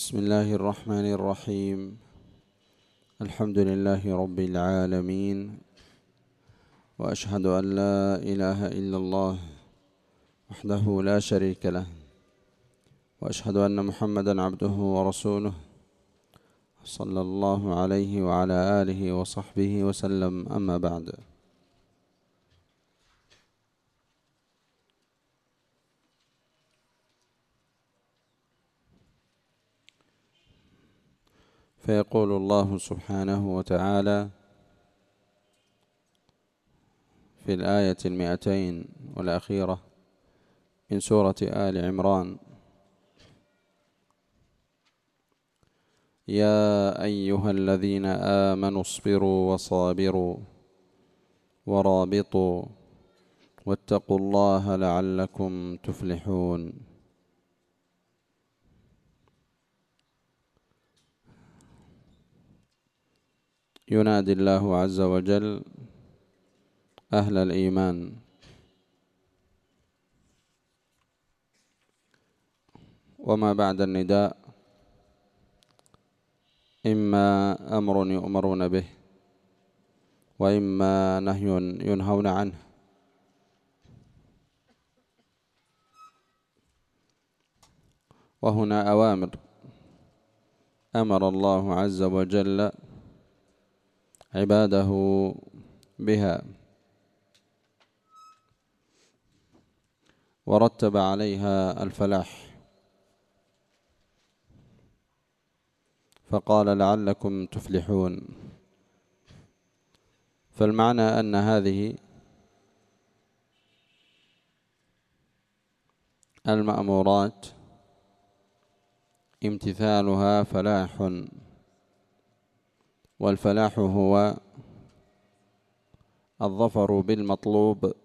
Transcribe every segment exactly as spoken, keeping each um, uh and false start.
بسم الله الرحمن الرحيم. الحمد لله رب العالمين، وأشهد أن لا إله إلا الله وحده لا شريك له، وأشهد أن محمدا عبده ورسوله صلى الله عليه وعلى آله وصحبه وسلم. أما بعد، فيقول الله سبحانه وتعالى في الآية المئتين والأخيرة من سورة آل عمران: يا أيها الذين آمنوا اصبروا وصابروا ورابطوا واتقوا الله لعلكم تفلحون. ينادي الله عز وجل أهل الإيمان، وما بعد النداء إما أمر يؤمرون به وإما نهي ينهون عنه. وهنا أوامر أمر الله عز وجل عباده بها ورتب عليها الفلاح، فقال لعلكم تفلحون. فالمعنى أن هذه المأمورات امتثالها فلاح، والفلاح هو الظفر بالمطلوب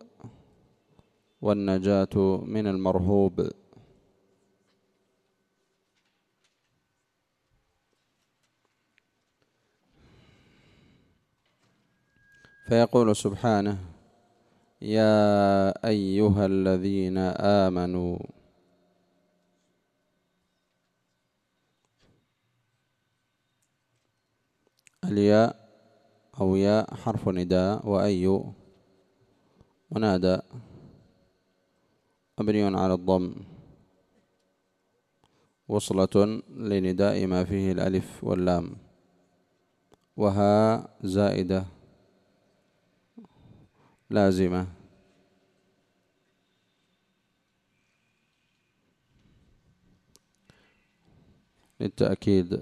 والنجاة من المرهوب. فيقول سبحانه: يا أيها الذين آمنوا. الياء أو ياء حرف نداء، وأي منادى مبني على الضم، وصلة لنداء ما فيه الألف واللام، وها زائدة لازمة. للتأكيد،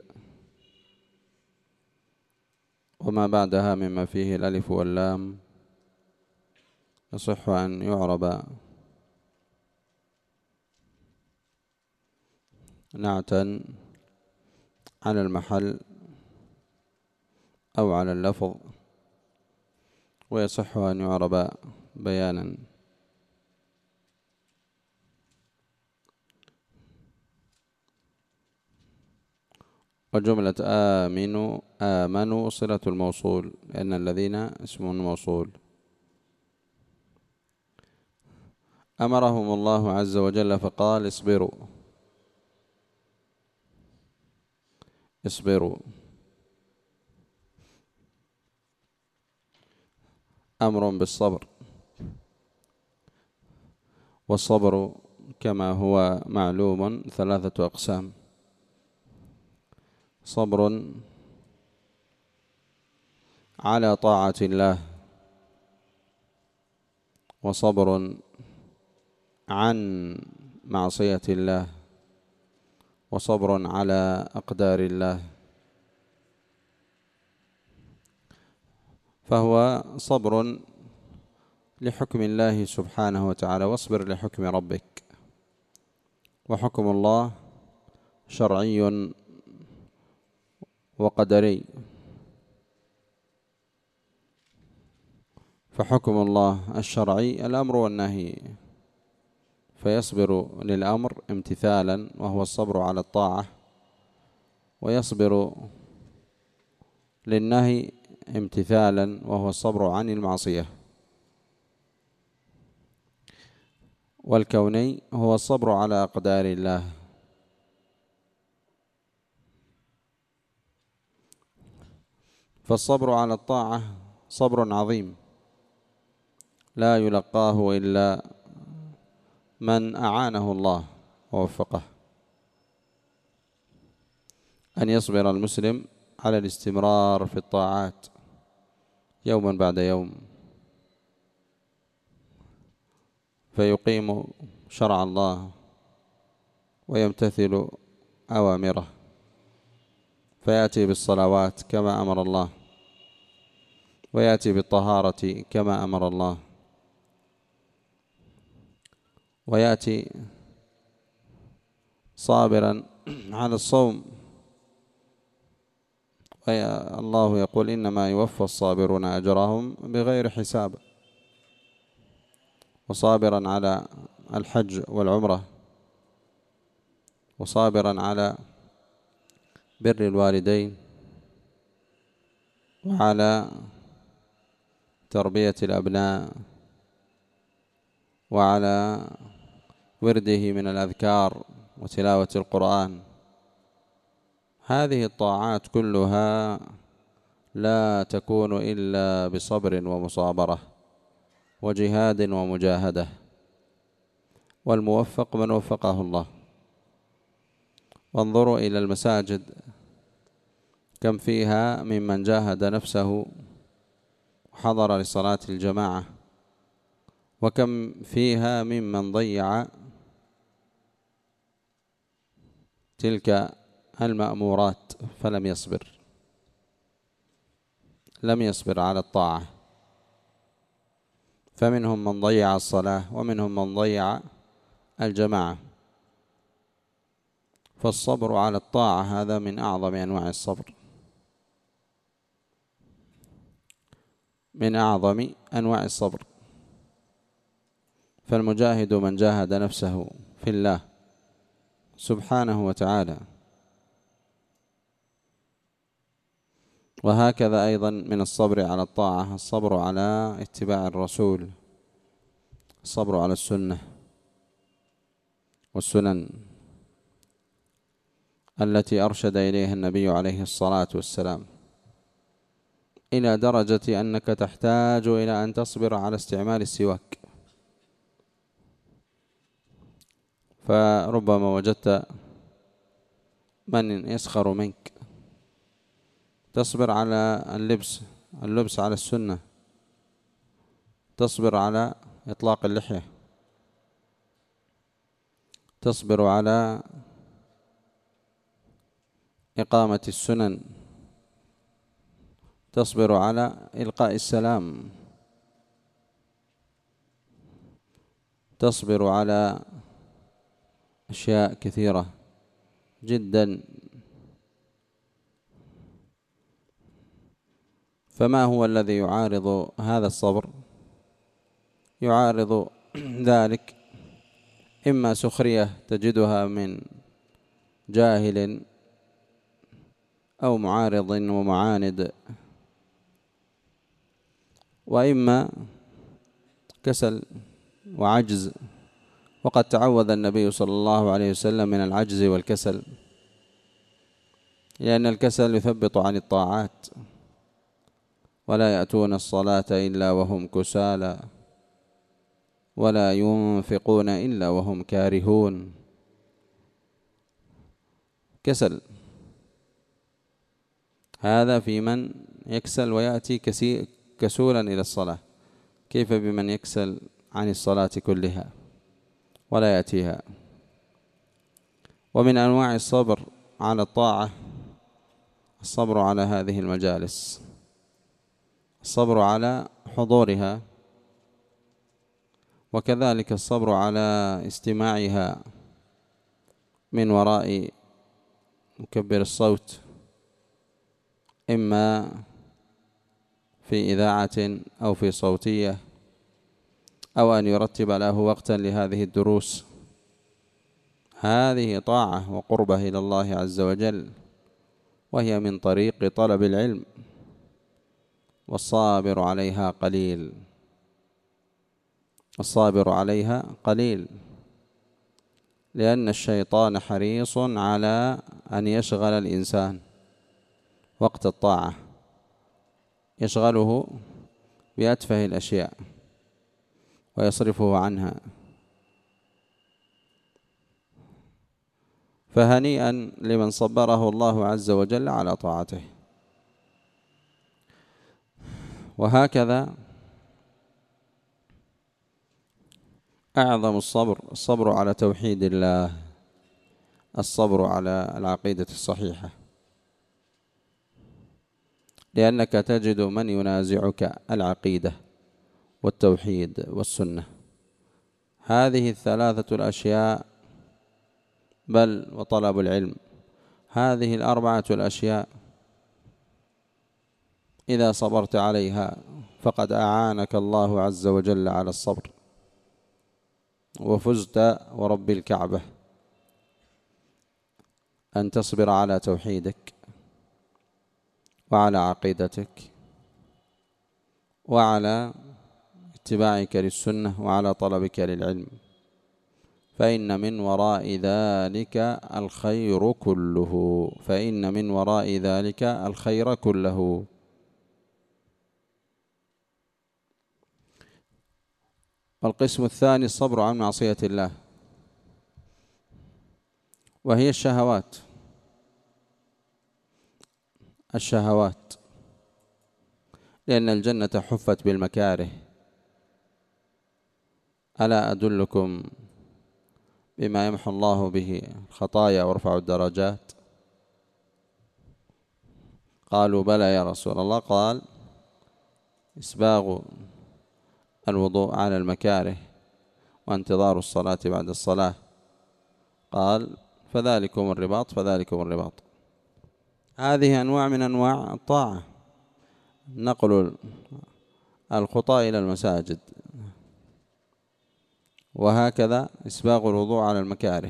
وما بعدها مما فيه الألف واللام يصح أن يعرب نعتا على المحل أو على اللفظ، ويصح أن يعرب بيانا. وجملة آمنوا آمنوا صلة الموصول، لأن الذين اسم موصول. أمرهم الله عز وجل فقال: اصبروا اصبروا. أمر بالصبر، والصبر كما هو معلوم ثلاثة أقسام: صبر على طاعة الله، وصبر عن معصية الله، وصبر على أقدار الله. فهو صبر لحكم الله سبحانه وتعالى: واصبر لحكم ربك. وحكم الله شرعي وقدري، فحكم الله الشرعي الأمر والنهي، فيصبر للأمر امتثالا وهو الصبر على الطاعة، ويصبر للنهي امتثالا وهو الصبر عن المعصية. والكوني هو الصبر على أقدار الله، فالصبر على الطاعة صبر عظيم لا يلقاه إلا من أعانه الله ووفقه. أن يصبر المسلم على الاستمرار في الطاعات يوما بعد يوم، فيقيم شرع الله ويمتثل أوامره، فيأتي بالصلوات كما أمر الله، ويأتي بالطهارة كما أمر الله، ويأتي صابرا على الصوم، الله يقول إنما يوفى الصابرون أجرهم بغير حساب، وصابرا على الحج والعمرة، وصابرا على بر الوالدين، وعلى تربية الأبناء، وعلى ورده من الأذكار وتلاوة القرآن. هذه الطاعات كلها لا تكون إلا بصبر ومصابرة وجهاد ومجاهدة، والموفق من وفقه الله. وانظروا إلى المساجد كم فيها ممن جاهد نفسه وحضر لصلاة الجماعة، وكم فيها ممن ضيع تلك المأمورات فلم يصبر، لم يصبر على الطاعة. فمنهم من ضيع الصلاة، ومنهم من ضيع الجماعة. فالصبر على الطاعة هذا من أعظم أنواع الصبر، من أعظم أنواع الصبر. فالمجاهد من جاهد نفسه في الله سبحانه وتعالى. وهكذا أيضا من الصبر على الطاعة الصبر على اتباع الرسول، الصبر على السنة والسنن التي أرشد إليها النبي عليه الصلاة والسلام، إلى درجة أنك تحتاج إلى أن تصبر على استعمال السواك. فربما وجدت من يسخر منك، تصبر على اللبس اللبس على السنة، تصبر على إطلاق اللحية، تصبر على إقامة السنن، تصبر على إلقاء السلام، تصبر على أشياء كثيرة جدا. فما هو الذي يعارض هذا الصبر؟ يعارض ذلك إما سخرية تجدها من جاهل أو معارض ومعاند، وإما كسل وعجز. وقد تعوذ النبي صلى الله عليه وسلم من العجز والكسل، لأن الكسل يثبط عن الطاعات. ولا يأتون الصلاة إلا وهم كسالى ولا ينفقون إلا وهم كارهون. كسل هذا في من يكسل ويأتي كسولا إلى الصلاة، كيف بمن يكسل عن الصلاة كلها ولا يأتيها؟ ومن أنواع الصبر على الطاعة الصبر على هذه المجالس، الصبر على حضورها، وكذلك الصبر على استماعها من وراء مكبر الصوت، إما في إذاعة أو في صوتية، أو أن يرتب له وقتا لهذه الدروس. هذه طاعة وقربة إلى الله عز وجل، وهي من طريق طلب العلم، والصابر عليها قليل، الصابر عليها قليل، لأن الشيطان حريص على أن يشغل الإنسان وقت الطاعة يشغله بأتفه الأشياء ويصرفه عنها. فهنيئا لمن صبره الله عز وجل على طاعته. وهكذا أعظم الصبر الصبر على توحيد الله، الصبر على العقيدة الصحيحة، لأنك تجد من ينازعك العقيدة والتوحيد والسنة، هذه الثلاثة الأشياء، بل وطلب العلم، هذه الأربعة الأشياء إذا صبرت عليها فقد أعانك الله عز وجل على الصبر، وفزت ورب الكعبة أن تصبر على توحيدك وعلى عقيدتك وعلى اتباعك للسنة وعلى طلبك للعلم، فإن من وراء ذلك الخير كله، فإن من وراء ذلك الخير كله. والقسم الثاني الصبر عن معصية الله، وهي الشهوات الشهوات لأن الجنة حفت بالمكاره. ألا أدلكم بما يمحو الله به الخطايا ويرفع الدرجات؟ قالوا بلى يا رسول الله. قال إسباغ الوضوء على المكاره وانتظار الصلاة بعد الصلاة. قال فذلكم الرباط فذلكم الرباط. هذه أنواع من أنواع الطاعة، نقل الخطى إلى المساجد، وهكذا إسباغ الوضوء على المكاره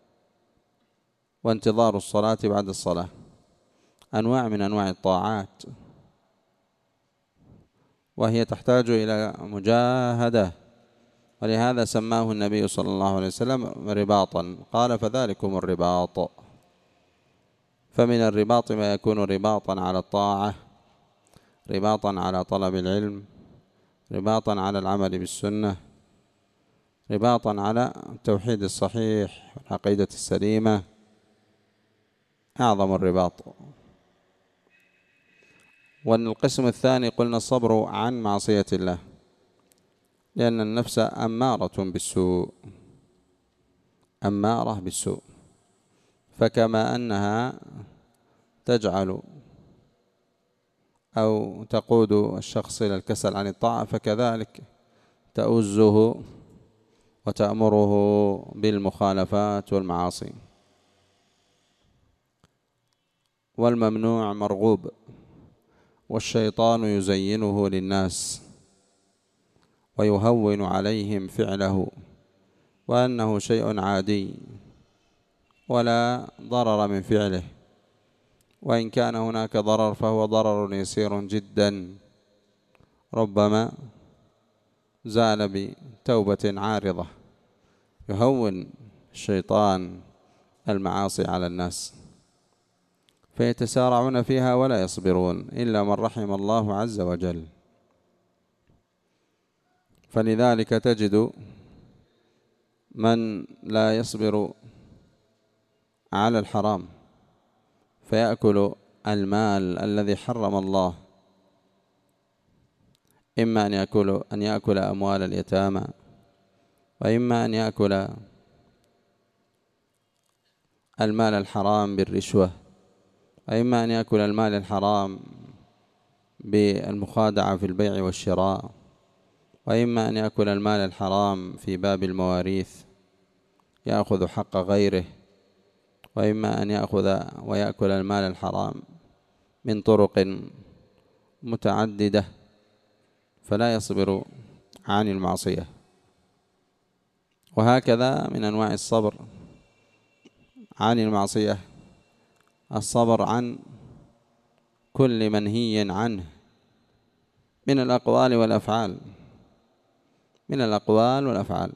وانتظار الصلاة بعد الصلاة، أنواع من أنواع الطاعات، وهي تحتاج إلى مجاهدة، ولهذا سماه النبي صلى الله عليه وسلم رباطا. قال فذلكم الرباط. فمن الرباط ما يكون رباطا على الطاعة، رباطا على طلب العلم، رباطا على العمل بالسنة، رباطا على التوحيد الصحيح والعقيدة السليمة، أعظم الرباط. والقسم الثاني قلنا الصبر عن معصية الله، لأن النفس أمارة بالسوء، أمارة بالسوء، فكما أنها تجعل أو تقود الشخص إلى الكسل عن الطاعة، فكذلك تؤزه وتأمره بالمخالفات والمعاصي. والممنوع مرغوب، والشيطان يزينه للناس ويهون عليهم فعله، وأنه شيء عادي ولا ضرر من فعله، وإن كان هناك ضرر فهو ضرر يسير جدا، ربما زال بتوبة عارضة. يهون الشيطان المعاصي على الناس فيتسارعون فيها ولا يصبرون إلا من رحم الله عز وجل. فلذلك تجد من لا يصبر على الحرام فيأكل المال الذي حرم الله، إما أن يأكل أن يأكل أموال اليتامى، وإما أن يأكل المال الحرام بالرشوة، وإما أن يأكل المال الحرام بالمخادعة في البيع والشراء، وإما أن يأكل المال الحرام في باب المواريث يأخذ حق غيره، وإما أن يأخذ ويأكل المال الحرام من طرق متعددة، فلا يصبر عن المعصية. وهكذا من أنواع الصبر عن المعصية الصبر عن كل منهي عنه من الأقوال والأفعال، من الأقوال والأفعال.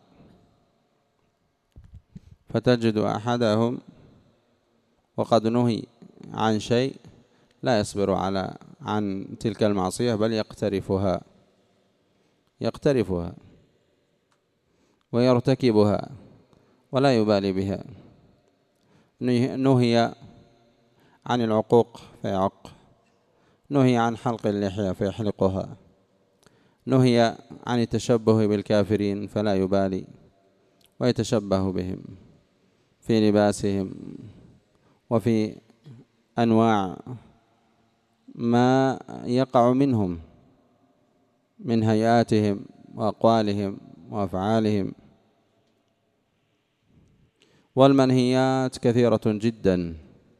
فتجد أحدهم وقد نهي عن شيء لا يصبر على عن تلك المعصية، بل يقترفها يقترفها ويرتكبها ولا يبالي بها. نهي عن العقوق فيعق، نهي عن حلق اللحية فيحلقها، نهي عن التشبه بالكافرين فلا يبالي ويتشبه بهم في لباسهم وفي أنواع ما يقع منهم من هيئاتهم وأقوالهم وأفعالهم. والمنهيات كثيرة جدا،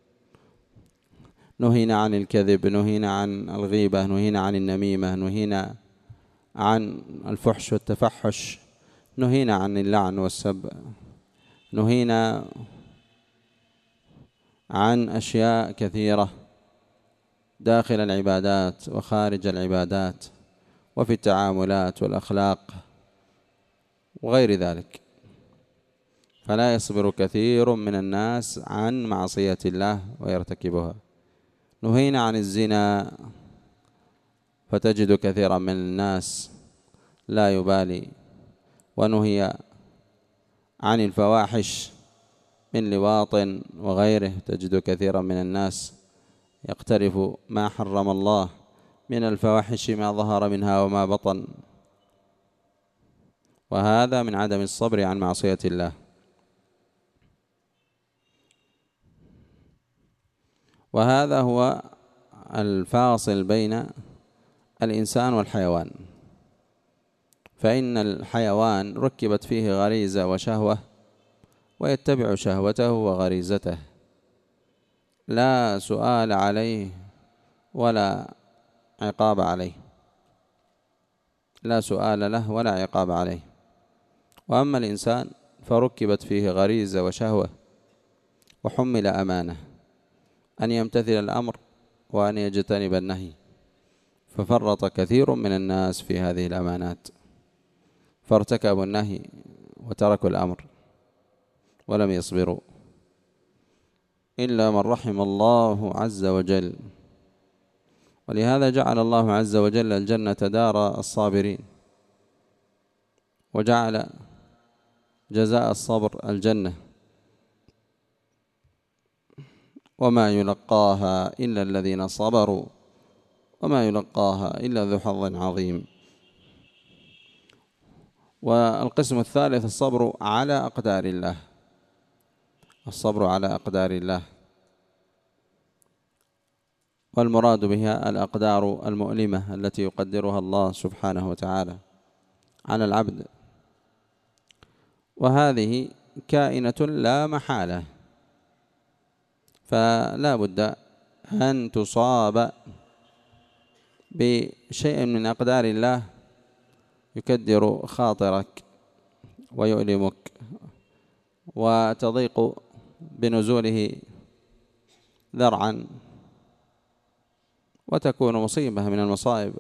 نهينا عن الكذب، نهينا عن الغيبة، نهينا عن النميمة، نهينا عن الفحش والتفحش، نهينا عن اللعن والسب، نهينا عن أشياء كثيرة داخل العبادات وخارج العبادات وفي التعاملات والأخلاق وغير ذلك. فلا يصبر كثير من الناس عن معصية الله ويرتكبها. نهينا عن الزنا، فتجد كثيرا من الناس لا يبالي. ونهي عن الفواحش من لواط وغيره، تجد كثيرا من الناس يقترف ما حرم الله من الفواحش ما ظهر منها وما بطن، وهذا من عدم الصبر عن معصية الله. وهذا هو الفاصل بين الإنسان والحيوان. فإن الحيوان ركبت فيه غريزة وشهوة ويتبع شهوته وغريزته، لا سؤال عليه ولا عقاب عليه، لا سؤال له ولا عقاب عليه. وأما الإنسان فركبت فيه غريزة وشهوة وحمل أمانة أن يمتثل الأمر وأن يجتنب النهي، ففرط كثير من الناس في هذه الأمانات، فارتكبوا النهي وتركوا الأمر ولم يصبروا، إلا من رحم الله عز وجل. ولهذا جعل الله عز وجل الجنة دار الصابرين، وجعل جزاء الصبر الجنة، وما يلقاها إلا الذين صبروا وما يلقاها إلا ذو حظ عظيم. والقسم الثالث الصبر على أقدار الله، الصبر على أقدار الله، والمراد بها الأقدار المؤلمة التي يقدرها الله سبحانه وتعالى على العبد، وهذه كائنة لا محالة، فلا بد أن تصاب بشيء من أقدار الله يكدر خاطرك ويؤلمك وتضيق بنزوله ذرعا، وتكون مصيبة من المصائب.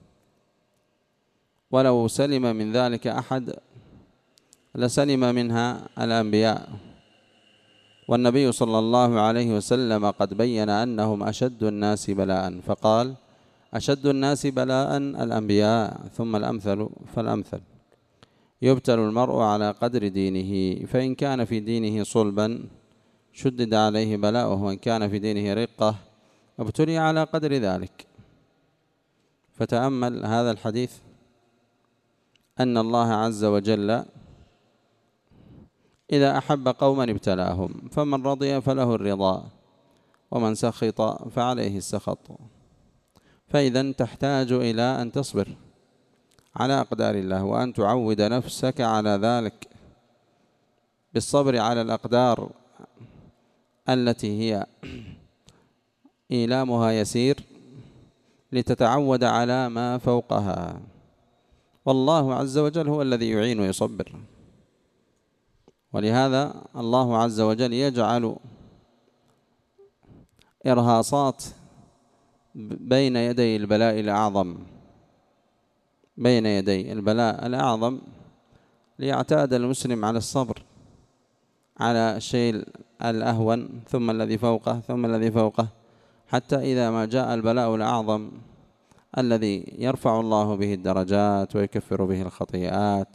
ولو سلم من ذلك أحد لسلم منها الأنبياء، والنبي صلى الله عليه وسلم قد بين أنهم أشد الناس بلاء، فقال: أشد الناس بلاء الأنبياء ثم الأمثل فالأمثل، يبتل المرء على قدر دينه، فإن كان في دينه صلبا شدد عليه بلاؤه، وإن كان في دينه رقة ابتلي على قدر ذلك. فتأمل هذا الحديث، أن الله عز وجل إذا أحب قوما ابتلاهم، فمن رضي فله الرضا ومن سخط فعليه السخط. فإذا تحتاج إلى أن تصبر على أقدار الله، وأن تعود نفسك على ذلك بالصبر على الأقدار التي هي إيلامها يسير، لتتعود على ما فوقها. والله عز وجل هو الذي يعين ويصبر، ولهذا الله عز وجل يجعل إرهاصات بين يدي البلاء الأعظم، بين يدي البلاء الأعظم، ليعتاد المسلم على الصبر على الشيء الأهون ثم الذي فوقه ثم الذي فوقه، حتى إذا ما جاء البلاء الأعظم الذي يرفع الله به الدرجات ويكفر به الخطيئات،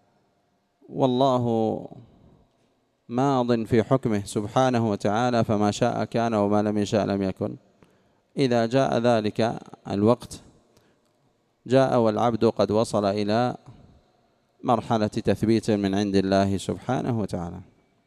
والله ماض في حكمه سبحانه وتعالى، فما شاء كان وما لم يشاء لم يكن. إذا جاء ذلك الوقت جاء والعبد قد وصل إلى مرحلة تثبيت من عند الله سبحانه وتعالى.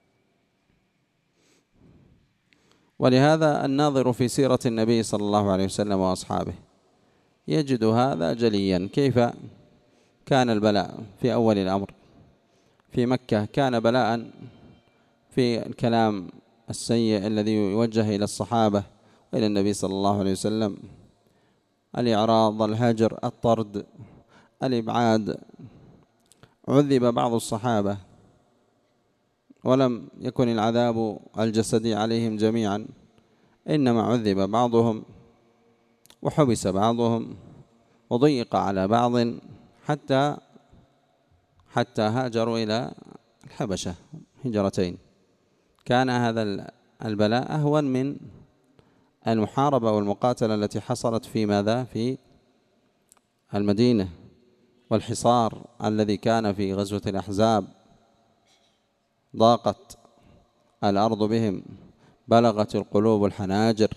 ولهذا الناظر في سيرة النبي صلى الله عليه وسلم وأصحابه يجد هذا جليا، كيف كان البلاء في أول الأمر. في مكة كان بلاء في الكلام السيء الذي يوجه إلى الصحابة وإلى النبي صلى الله عليه وسلم، الإعراض، الهجر، الطرد، الإبعاد. عذب بعض الصحابة ولم يكن العذاب الجسدي عليهم جميعا، إنما عذب بعضهم وحبس بعضهم وضيق على بعض حتى حتى هاجروا إلى الحبشة هجرتين. كان هذا البلاء أهون من المحاربة والمقاتلة التي حصلت في ماذا؟ في المدينة، والحصار الذي كان في غزوة الأحزاب. ضاقت الأرض بهم، بلغت القلوب الحناجر،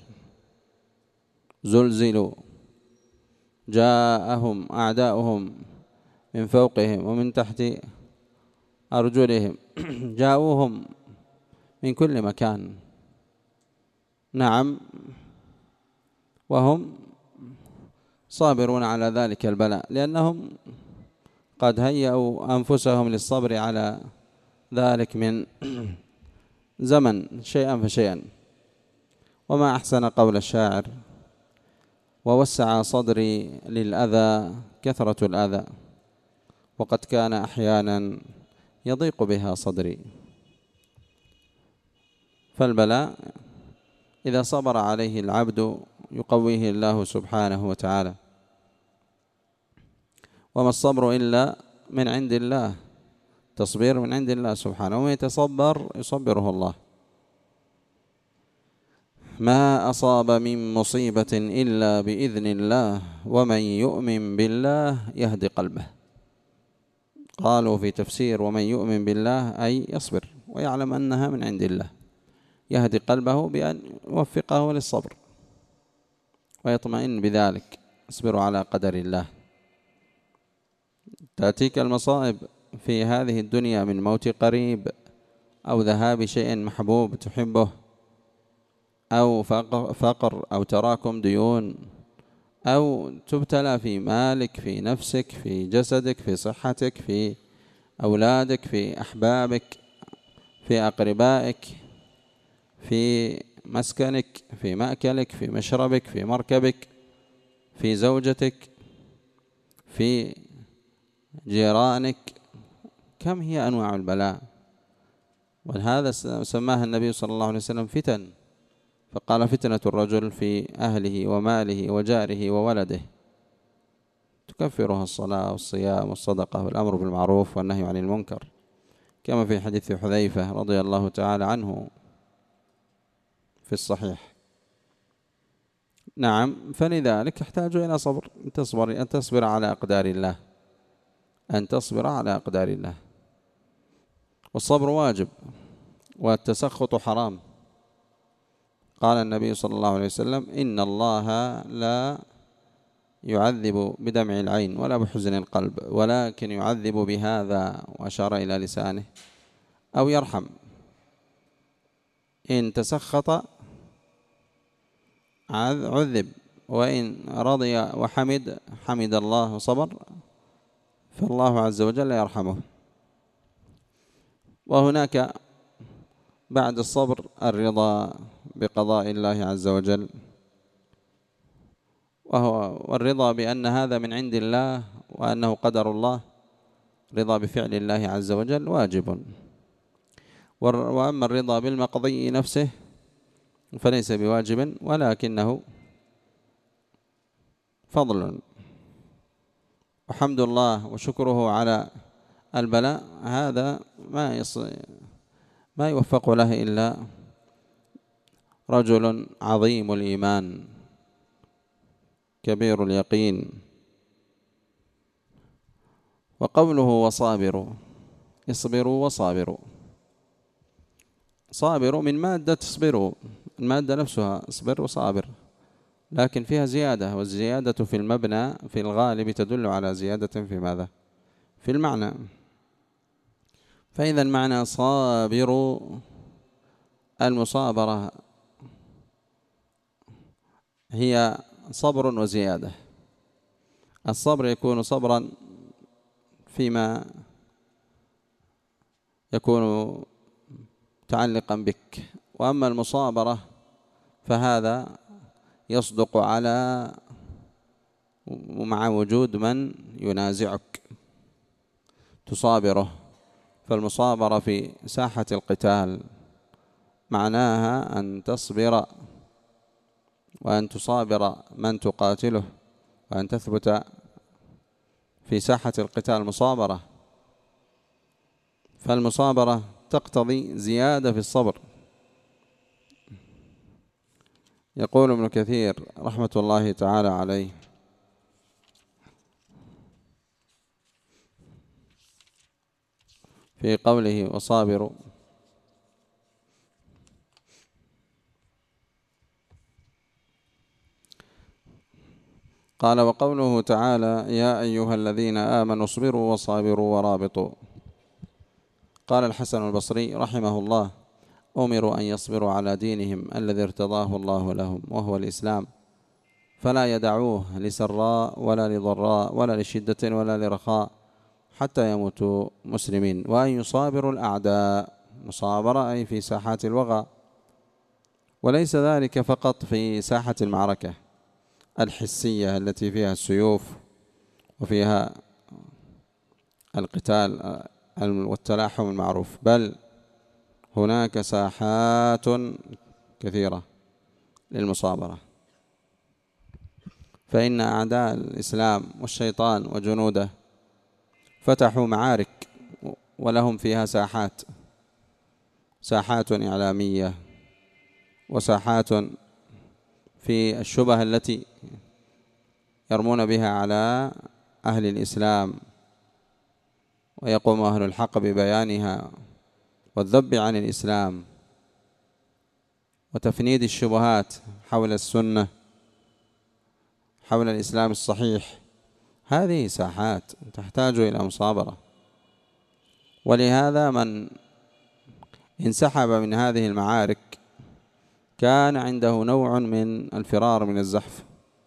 زلزلوا، جاءهم أعداؤهم من فوقهم ومن تحت أرجلهم، جاءوهم من كل مكان. نعم، وهم صابرون على ذلك البلاء، لأنهم قد هيئوا أنفسهم للصبر على ذلك من زمن شيئا فشيئا. وما أحسن قول الشاعر: ووسع صدري للأذى كثرة الأذى، وقد كان أحيانا يضيق بها صدري. فالبلاء إذا صبر عليه العبد يقويه الله سبحانه وتعالى. وما الصبر إلا من عند الله، تصبير من عند الله سبحانه، ومن يتصبر يصبره الله. ما أصاب من مصيبة إلا بإذن الله، ومن يؤمن بالله يهدي قلبه. قالوا في تفسير ومن يؤمن بالله أي يصبر ويعلم أنها من عند الله، يهدي قلبه بأن يوفقه للصبر ويطمئن بذلك. اصبروا على قدر الله. تأتيك المصائب في هذه الدنيا من موت قريب، أو ذهاب شيء محبوب تحبه، أو فقر، أو تراكم ديون، أو تبتلى في مالك، في نفسك، في جسدك، في صحتك، في أولادك، في أحبابك، في أقربائك، في مسكنك، في مأكلك، في مشربك، في مركبك، في زوجتك، في جيرانك. كم هي أنواع البلاء؟ وهذا سماها النبي صلى الله عليه وسلم فتن، فقال: فتنة الرجل في أهله وماله وجاره وولده، تكفرها الصلاة والصيام والصدقة والأمر بالمعروف والنهي عن المنكر، كما في حديث حذيفة رضي الله تعالى عنه في الصحيح. نعم، فلذلك يحتاج إلى صبر، أن تصبر, أن تصبر على أقدار الله، أن تصبر على أقدار الله. والصبر واجب، والتسخط حرام. قال النبي صلى الله عليه وسلم: إن الله لا يعذب بدمع العين ولا بحزن القلب، ولكن يعذب بهذا، وأشار إلى لسانه، أو يرحم. إن تسخط عذب، وإن رضي وحمد حمد الله وصبر فالله عز وجل يرحمه. وهناك بعد الصبر الرضا بقضاء الله عز وجل، وهو والرضا بأن هذا من عند الله وأنه قدر الله. رضا بفعل الله عز وجل واجب، وأما الرضا بالمقضي نفسه فليس بواجب، ولكنه فضل. وحمد الله وشكره على البلاء هذا ما ما يوفق له إلا رجل عظيم الإيمان كبير اليقين. وقوله وصابروا، اصبروا وصابروا، صابروا من مادة اصبروا، المادة نفسها اصبر وصابر، لكن فيها زيادة، والزيادة في المبنى في الغالب تدل على زيادة في ماذا؟ في المعنى. فإذا المعنى صابروا، المصابرة هي صبر وزيادة. الصبر يكون صبرا فيما يكون متعلقا بك، وأما المصابرة فهذا يصدق على ومع وجود من ينازعك تصابره. فالمصابرة في ساحة القتال معناها أن تصبر وأن تصابر من تقاتله، وأن تثبت في ساحة القتال مصابرة. فالمصابرة تقتضي زيادة في الصبر. يقول ابن كثير رحمة الله تعالى عليه: في قوله وصابروا: قال: وقوله تعالى: يا أيها الذين آمنوا اصبروا وصابروا ورابطوا. قال الحسن البصري رحمه الله: أمروا أن يصبروا على دينهم الذي ارتضاه الله لهم وهو الإسلام، فلا يدعوه لسراء ولا لضراء ولا لشدة ولا لرخاء حتى يموتوا مسلمين، وأن يصابروا الأعداء، مصابرة أي في ساحات الوغى، وليس ذلك فقط في ساحة المعركة الحسية التي فيها السيوف وفيها القتال والتلاحم المعروف، بل هناك ساحات كثيرة للمصابرة. فإن أعداء الإسلام والشيطان وجنوده فتحوا معارك ولهم فيها ساحات، ساحات إعلامية، وساحات في الشبه التي يرمون بها على أهل الإسلام، ويقوم أهل الحق ببيانها والذب عن الإسلام وتفنيد الشبهات حول السنة، حول الإسلام الصحيح. هذه ساحات تحتاج إلى مصابرة. ولهذا من انسحب من هذه المعارك كان عنده نوع من الفرار من الزحف،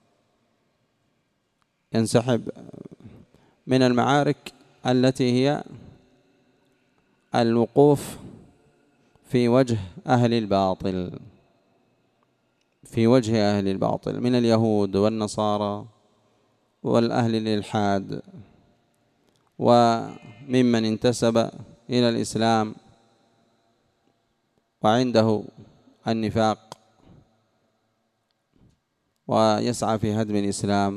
ينسحب من المعارك التي هي الوقوف في وجه أهل الباطل، في وجه أهل الباطل من اليهود والنصارى والأهل الإلحاد وممن انتسب إلى الإسلام وعنده النفاق ويسعى في هدم الإسلام،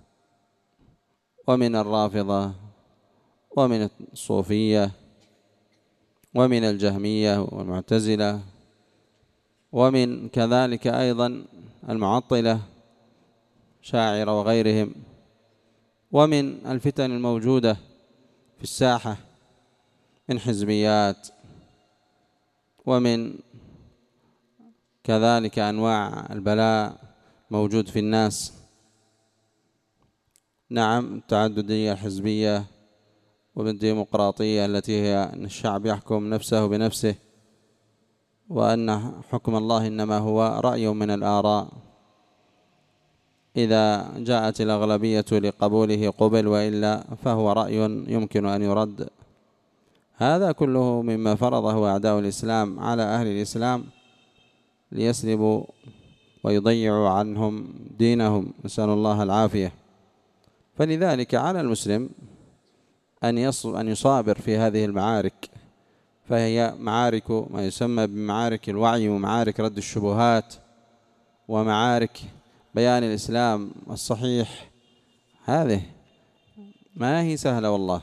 ومن الرافضة ومن الصوفية ومن الجهمية والمعتزلة، ومن كذلك أيضا المعطلة شاعرة وغيرهم، ومن الفتن الموجودة في الساحة من حزبيات، ومن كذلك أنواع البلاء موجود في الناس. نعم، التعددية الحزبية والديمقراطية التي هي أن الشعب يحكم نفسه بنفسه، وأن حكم الله إنما هو رأي من الآراء، إذا جاءت الأغلبية لقبوله قبل، وإلا فهو رأي يمكن أن يرد. هذا كله مما فرضه أعداء الإسلام على أهل الإسلام ليسلبوا ويضيعوا عنهم دينهم، نسأل الله العافية. فلذلك على المسلم أن أن يصابر في هذه المعارك، فهي معارك ما يسمى بمعارك الوعي، ومعارك رد الشبهات، ومعارك بيان الإسلام الصحيح. هذه ما هي سهلة والله،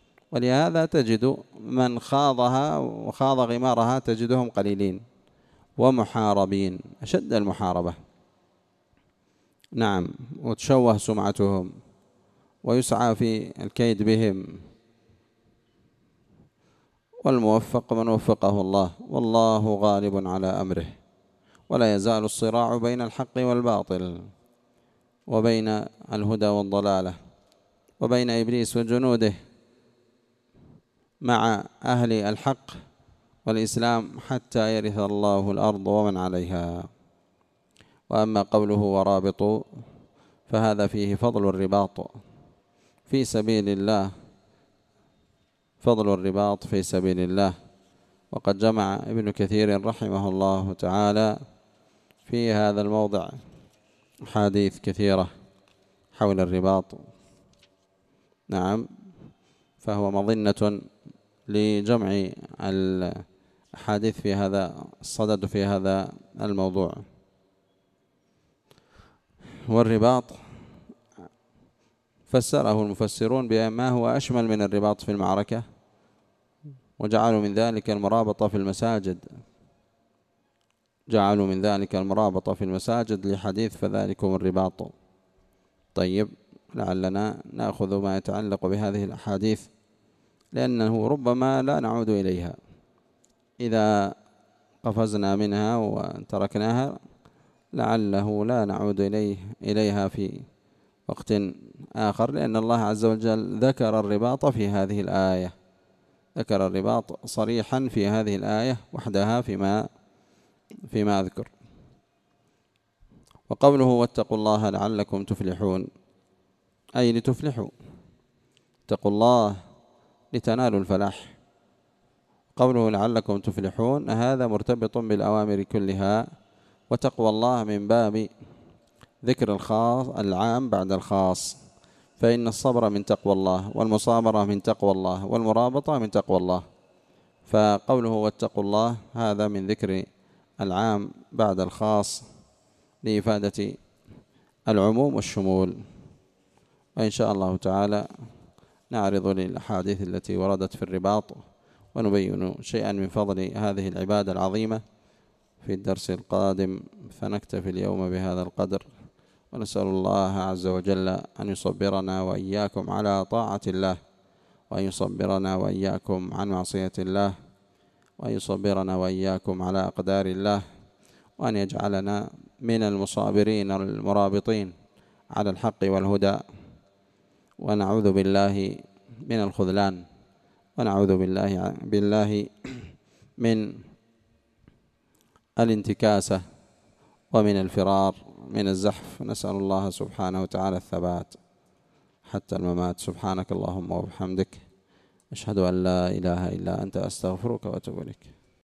ولهذا تجد من خاضها وخاض غمارها تجدهم قليلين، ومحاربين، أشد المحاربة. نعم، وتشوه سمعتهم ويسعى في الكيد بهم. والموفق من وفقه الله، والله غالب على أمره، ولا يزال الصراع بين الحق والباطل، وبين الهدى والضلالة، وبين إبليس وجنوده مع أهل الحق والإسلام، حتى يرث الله الأرض ومن عليها. وأما قوله ورابطوا فهذا فيه فضل الرباط في سبيل الله، فضل الرباط في سبيل الله. وقد جمع ابن كثير رحمه الله تعالى في هذا الموضع أحاديث كثيرة حول الرباط. نعم، فهو مظنة لجمع الأحاديث في هذا الصدد في هذا الموضوع. والرباط فسره المفسرون بما هو أشمل من الرباط في المعركة، وجعلوا من ذلك المرابطة في المساجد، جعلوا من ذلك المرابطة في المساجد لحديث فذلكم الرباط. طيب، لعلنا نأخذ ما يتعلق بهذه الأحاديث، لأنه ربما لا نعود إليها إذا قفزنا منها وتركناها، لعله لا نعود إليه إليها في وقت آخر، لأن الله عز وجل ذكر الرباط في هذه الآية، ذكر الرباط صريحا في هذه الآية وحدها فيما فيما أذكر. وقوله واتقوا الله لعلكم تفلحون، أي لتفلحوا، اتقوا الله لتنالوا الفلاح. قوله لعلكم تفلحون هذا مرتبط بالأوامر كلها، وتقوى الله من باب ذكر الخاص العام بعد الخاص، فإن الصبر من تقوى الله، والمصابرة من تقوى الله، والمرابطة من تقوى الله. فقوله واتقوا الله هذا من ذكر العام بعد الخاص لإفادة العموم والشمول. وإن شاء الله تعالى نعرض للأحاديث التي وردت في الرباط، ونبين شيئا من فضل هذه العبادة العظيمة في الدرس القادم. فنكتفي اليوم بهذا القدر، ونسأل الله عز وجل أن يصبرنا وإياكم على طاعة الله، وأن يصبرنا وإياكم عن معصية الله، وأن يصبرنا وإياكم على أقدار الله، وأن يجعلنا من المصابرين المرابطين على الحق والهدى، ونعوذ بالله من الخذلان، ونعوذ بالله بالله من الانتكاسة ومن الفرار من الزحف. نسأل الله سبحانه وتعالى الثبات حتى الممات. سبحانك اللهم وبحمدك، أشهد أن لا إله إلا أنت، أستغفرك وأتوب إليك.